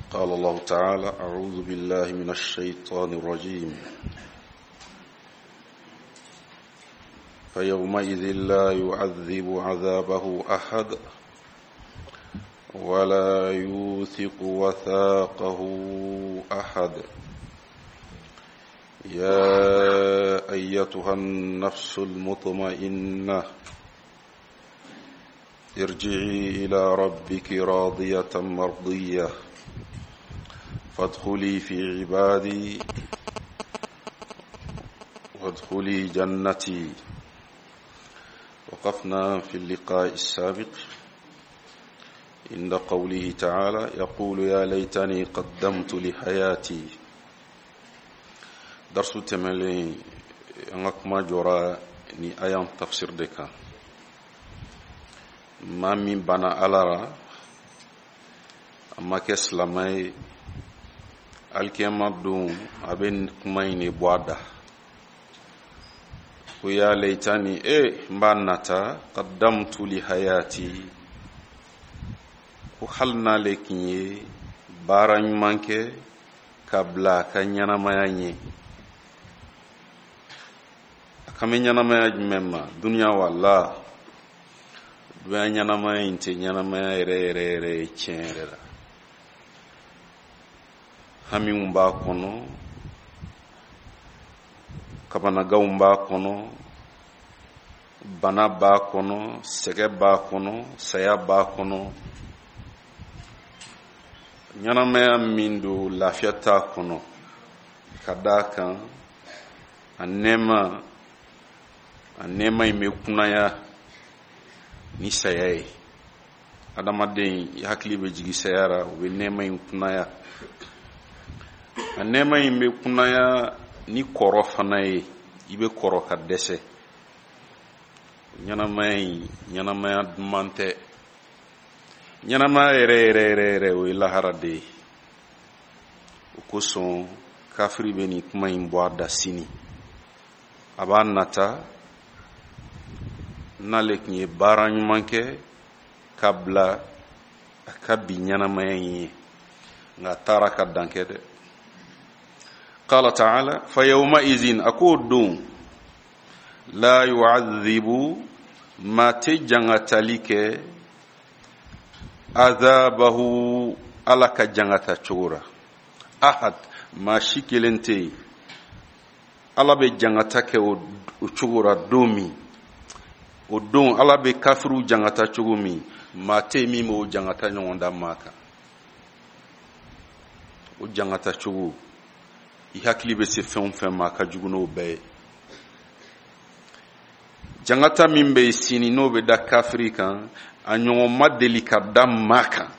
قال الله تعالى: أعوذ بالله من الشيطان الرجيم. فيومئذ لا يعذب عذابه أحد ولا يوثق وثاقه أحد. يا أيتها النفس المطمئنة ارجعي إلى ربك راضية مرضية فادخلي في عبادي وادخلي جنتي. وقفنا في اللقاء السابق عند قوله تعالى: يقول يا ليتني قدمت لحياتي. درس تملي أنكما جرى ni ayan tafsir de kan ma min bana alara amma ke islamai alkiyama dum aben kumaini bwada ku ya laitani mbanata qaddamtu li hayati ku halna lekinye baran manke kabla kanyana mayanye kamenya maya jumema dunya walla duanya maya inte nyana maya re chenrera hami umba kono kabana gaumba kono bana ba kono sege ba kono saya ba kono nyana maya mindu lafiata kono kadaka anema imekunaya ni sayaye adamaden hakli be jigi sayara we nema imekunaya anema imekunaya ni korofanaye ibe koroka dese nyana maya dumante nyana ma re we laharade ukoson kafiri beni kuma imboada sini abanata nalek nye baran manke kabla akabi nyana mayenye nga taraka dankede. Qala ta'ala: fayawma izin akudun la yu'adhibu ma tajangatalike adhabahu alaka jangata chura ahad ma shikilente alabe jangata ke uchura domi odon alabe kafiru jangata chugumi mate mimo jangata nyonda maka o jangata chugu ihakli be se fem maka juguno be jangata mimbe sini no be da kafiri kan anyo madeli kadam maka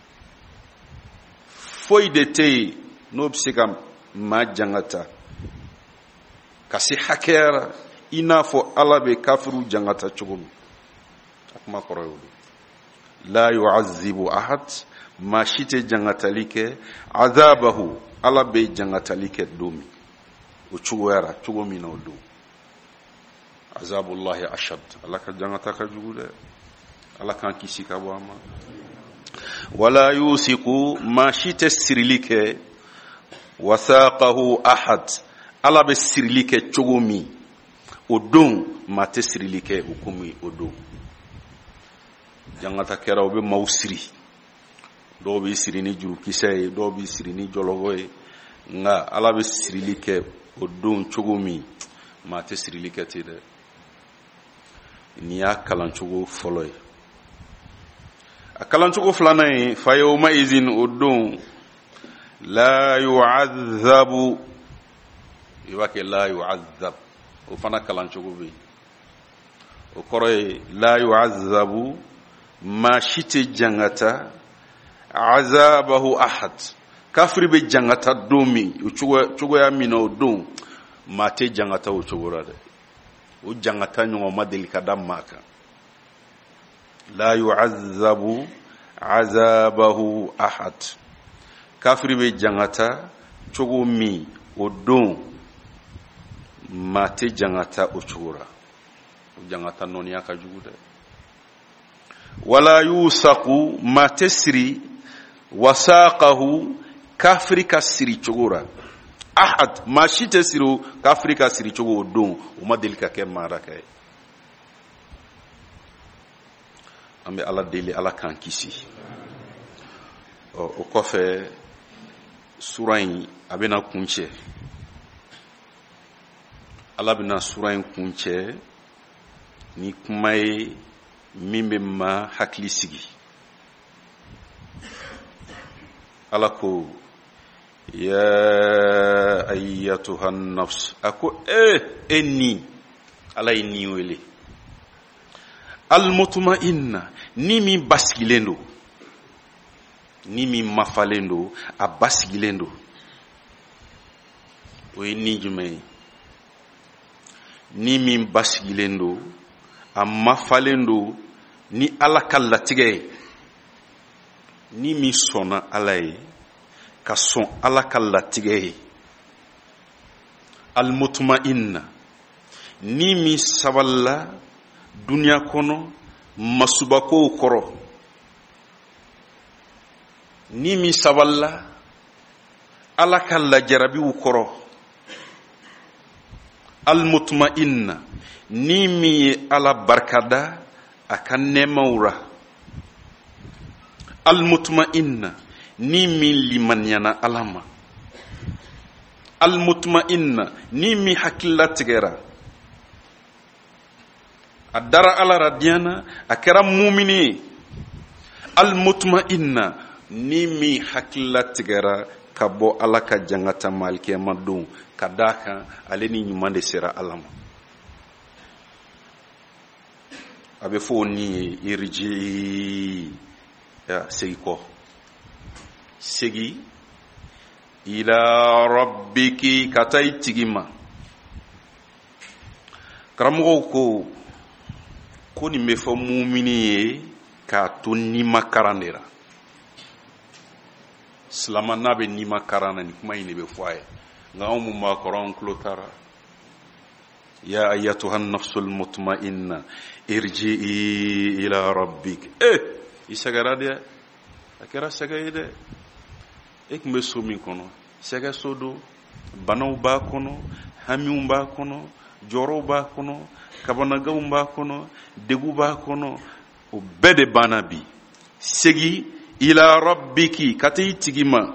foidete no psika ma jangata kasi hakera inafo alabe kafiru jangata chugum akuma koroyo la yu'azzibu ahad ma shite jangata like azabahu alabe jangata like domi uchuwera chugumi na odu azabullahi ashad alaka jangata ka jugude alaka kisika bwama wala yusiku ma shite sirilike wasaqahu ahad alabe sirilike chugumi odon mate sirilike hukumi odon jangata kera obe mausiri do be sirini juru kisay do be sirini jologoy nga ala be sirilike odon chugumi mate sirilike tide niya kalanchugo foloy akalanchugo flana fa yawma izin odon la yu'adhabu iwake la yu'adhab o fana kalanchugo be o koroy la yu'azzabu ma shite jangata azabahu ahad kafiri be jangata domi uchugo ya mino don mate jangata uchugura de o jangata nyoma madeli kadam maka la yu'azzabu azabahu ahad kafiri be jangata chugo mi odon mate jangata uchugura jangata noni aka jugude wala yusaku matesri wasaqahu kafiri ka siri cogora ahad maa si tɛ siri o kafiri ka siri cogo o don o ma deli ka kɛ maaraka ye. an bɛ ala deli ala k'an kisi. o kɔfɛ sura in a bɛna kuncɛ. ala bɛna sura in kuncɛ ni kuma ye min bɛ ma hakili sigi. ala ko ya ayyatuhan nafs, ako ni ala ye ni wele almutma'inna, ni min basigilen do, ni min mafalen do, a basigilen do. o ye ni jumɛn ye? ni min basigilen do, a mafalen do ni ala ka latigɛ ye, ni min sɔnna ala ye ka sɔn ala ka latigɛ ye. almutma'inna, ni min sabalila duniya kɔnɔ masubakow kɔrɔ, ni min sabalila ala ka lajarabiw kɔrɔ. almutma'inna, ni min ye ala barikada a ka nɛɛmaw ra. almutma'inna, ni min limaniyana ala ma. almutma'inna, ni min hakilila tigɛra a dara ala ra diyana a kɛra mumini ye. almutma'inna, ni min hakilila tigɛra ka bɔ ala ka jangata malikɛma don ka daa kan ale ni ɲuman de sera ala ma. a bɛ fɔ o ni ye irji, segi kɔ, segi ila rabbiki, ka taa i tigi ma. karamɔgɔw ko nin bɛ fɔ mumini ye k'a to nima karan de la. silama n'a bɛ nima karan na nin kuma in de bɛ fɔ a ye. nka anw mun b'a kɔrɔ an tulo tara. ya ayyatuhan nafsul mutma'inna irji'i ila rabbik. i sɛgɛra dɛ, a kɛra sɛgɛ ye dɛ. e tun bɛ so min kɔnɔ, sɛgɛ so do, banaw b'a kɔnɔ, hamiw b'a kɔnɔ, jɔrɔw b'a kɔnɔ, kabanagaw b'a kɔnɔ, degu b'a kɔnɔ. o bɛɛ de banna bi. segi ila rabbiki, ka taa i tigi ma.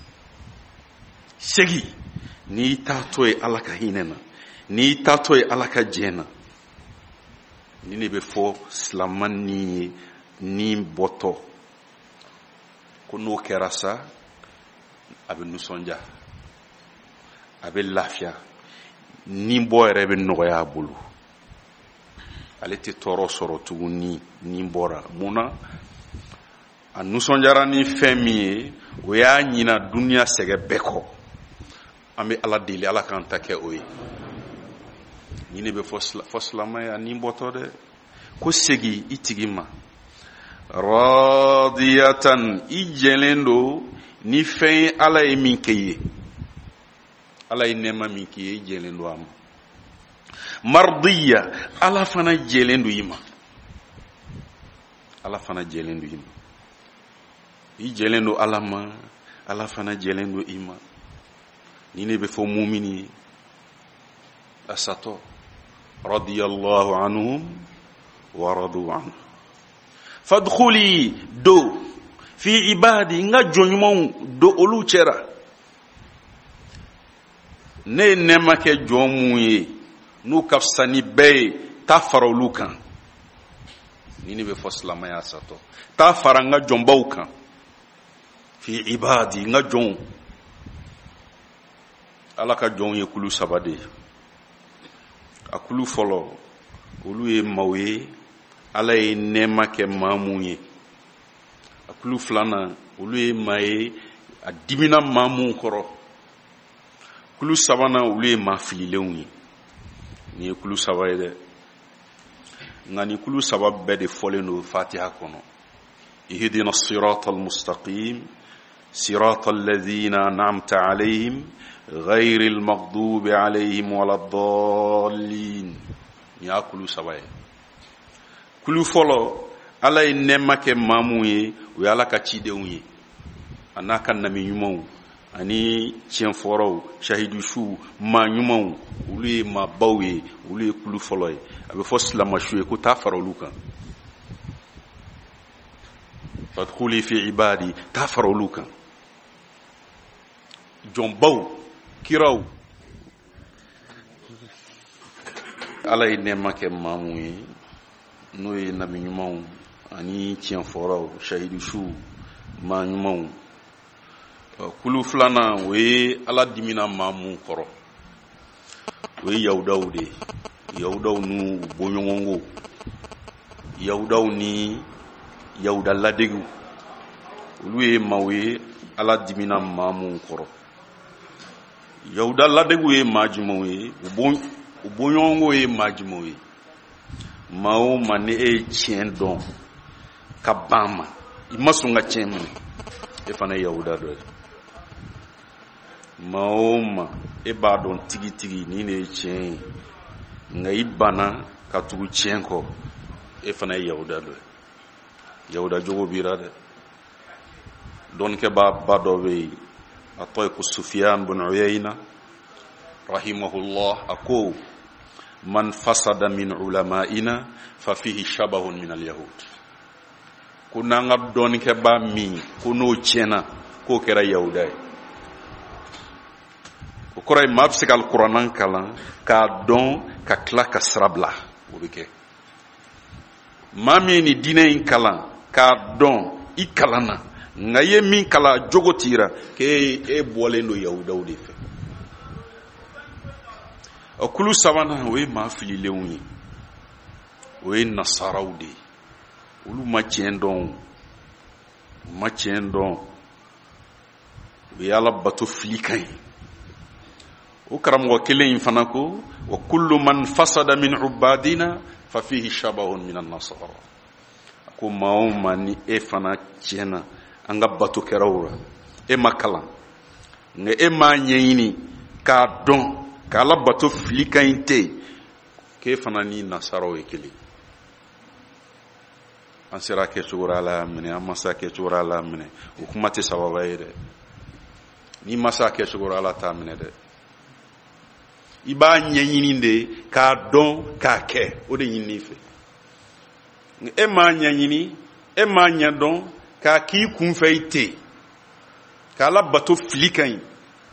segi n'i taatɔ ye ala ka hinɛ na, n'i taatɔ ye ala ka jɛn na. ni ne bɛ fɔ silama ni ye ni bɔtɔ, ko n'o kɛra sa a bɛ nisɔndiya, a bɛ lafiya, ni bɔ yɛrɛ bɛ nɔgɔya a bolo. ale tɛ tɔɔrɔ sɔrɔ tuguni ni bɔra. mun na? a nisɔndiyara ni fɛn min ye o y'a ɲina duniya sɛgɛ bɛɛ kɔ. an bɛ ala deli ala k'an ta kɛ o ye. ni ne bɛ fɔ silama ye a ni bɔtɔ dɛ. ko segi i tigi ma. radiyatan, i jɛlen do ni fɛn ye ala ye min kɛ ye. ala ye nɛɛma min kɛ ye, i jɛlen do a ma. mardiya, ala fana jɛlen do i ma. ala fana jɛlen do i ma. i jɛlen do ala ma, ala fana jɛlen do i ma. ni ne bɛ fɔ mumini ye a satɔ. radiyallahu anhum wa radu anhu. fadkhuli, do fi ibadi, nga jɔnɲumanw do olu cɛra. ne ye nɛɛma kɛ jɔn mun ye n'u ka fisa ni bɛɛ ye, taa fara olu kan. ni ne bɛ fɔ silamɛya satɔ, taa fara n ka jɔnbaw kan. fi ibadi, n ka jɔnw. ala ka jɔnw ye kulu saba de ye. a kulu fɔlɔ, olu ye maaw ye ala ye nɛɛma kɛ maa mun ye. a kulu filanan, olu ye maa ye a dimina maa mun kɔrɔ. kulu sabanan, olu ye maa fililenw ye. nin ye kulu saba ye dɛ. nka nin kulu saba bɛɛ de fɔlen don fatiha kɔnɔ. ihdina sirata almustaqim sirata alladhina an'amta alayhim غير المغضوب عليهم ولا الضالين. ni y'a kulu saba ye. kulu fɔlɔ, ala ye nɛɛma kɛ maa mun ye o ye ala ka cidenw ye a n'a ka nami ɲumanw ani tienforo shahidu shu ma nyumaw olu ye ma bawe olu ye kulu folo ye abe fo silama shu ko ta farolu kan fadkhuli fi ibadi ta farolu kan jombaw kiraw ala ye nema kɛ maamu ye n'o ye nabi ɲumanw ani tiɲɛfɔraw shahidu su maa ɲumanw kulu filanan o ye ala dimina maamu kɔrɔ o ye yahudaw de yahudaw n'u bɔɲɔgɔnko yahudaw ni yahuda ladegiw olu ye maaw ye ala dimina maamu kɔrɔ yahuda ladegiw ye maa jumɛnw ye u bɔɲɔgɔnko ye maa jumɛnw ye maa o maa ni e ye tiɲɛ dɔn ka ban ma i ma sɔn ka tiɲɛ minɛ e fana ye yahuda dɔ ye maa o maa e b'a dɔn tigitigi ni ne ye tiɲɛ ye nka i banna ka tugu tiɲɛ kɔ e fana ye yahuda dɔ ye yahuda jogo b'ira dɛ dɔnnikɛba ba dɔ bɛ yen a tɔgɔ ye ko Sufyan bin Uyayna rahimahullah a ko man fasada min ulama'ina fa fihi shabahun min al-yahud ko n'an ka dɔnnikɛba min ko n'o tiɲɛna k'o kɛra yahuda ye o kɔrɔ ye maa bɛ se ka alikuranɛ kalan k'a dɔn ka tila ka sira bila o bɛ kɛ maa min ye nin diinɛ in kalan k'a dɔn i kalanna nka i ye min kalan jogo tira k'e bɔlen don yahudaw de fɛ o kulu sabanan o ye maa fililenw ye o ye nasaraw de ye olu ma tiɲɛ dɔn u ma tiɲɛ dɔn u ye ala bato fili kan ye o karamɔgɔ kelen in fana ko wa kullu man fasada min ubadina fa fihi shabahun min an-nasara ko maa o maa ni e fana tiɲɛna an ka bato kɛraw la e ma kalan nka e m'a ɲɛɲini k'a dɔn k'ala bato fili kan in tɛ yen k'e fana ni nasaraw ye kelen an sera kɛcogo la ala y'a minɛ an ma se kɛcogo la ala y'a minɛ o kuma tɛ sababa ye dɛ n'i ma se kɛcogo la ala t'a minɛ dɛ i b'a ɲɛɲini de k'a dɔn k'a kɛ o de ɲini fɛ e m'a ɲɛɲini e m'a ɲɛdɔn k'a k'i kunfɛ i tɛ yen k'ala bato fili kan in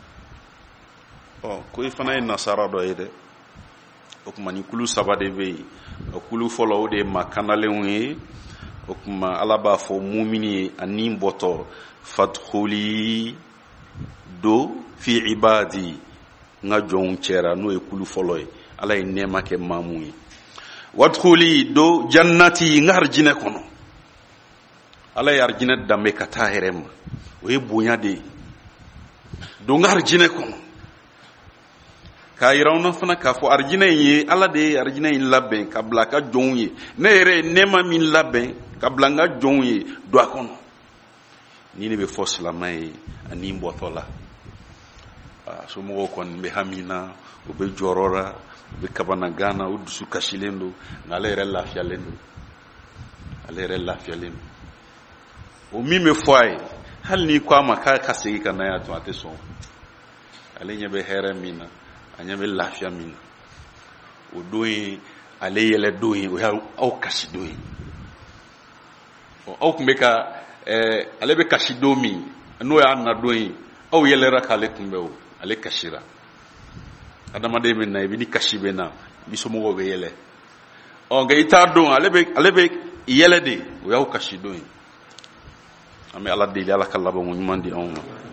ko i fana ye nasara dɔ ye dɛ o kuma ni kulu saba de bɛ yen o kulu fɔlɔ o de ye makanalenw ye o kuma ala b'a fɔ mumini ye ani bɔtɔ fadkhuli do fi ibadi n ka jɔnw cɛra n'o ye kulu fɔlɔ ye ala ye nɛɛma kɛ maamu ye wadkhuli do jannati n ka arijinɛ kɔnɔ ala ye arijinɛ danbe ka taa yɛrɛ ma o ye bonya de ye don n ka arijinɛ kɔnɔ k'a yira aw na fana k'a fɔ arijinɛ in ye ala de ye arijinɛ in labɛn ka bila a ka jɔnw ye ne yɛrɛ ye nɛɛma min labɛn ka bila n ka jɔnw ye don a kɔnɔ ni ne bɛ fɔ silamɛ ye ani n bɔtɔ la somɔgɔw kɔni bɛ hami na u bɛ jɔrɔ la u bɛ kabanagan na u dusu kasilen don nka ale yɛrɛ lafiyalen don ale yɛrɛ lafiyalen don o min bɛ fɔ a ye hali n'i ko a ma k'a ka segin ka na yan tun a tɛ sɔn ale ɲɛ bɛ hɛrɛ min na a ɲɛ bɛ lafiya min na o don ye ale yɛlɛ don ye o y'aw kasi don ye aw tun bɛ ka ale bɛ kasi don min n'o y'a na don ye aw yɛlɛra k'ale kunbɛ o ale kasira adamaden bɛ na i bɛ ni kasi bɛ na i somɔgɔw bɛ yɛlɛ nka i t'a dɔn ale bɛ yɛlɛ de o y'aw kasi don ye an bɛ ala deli ala ka laban ɲuman di anw ma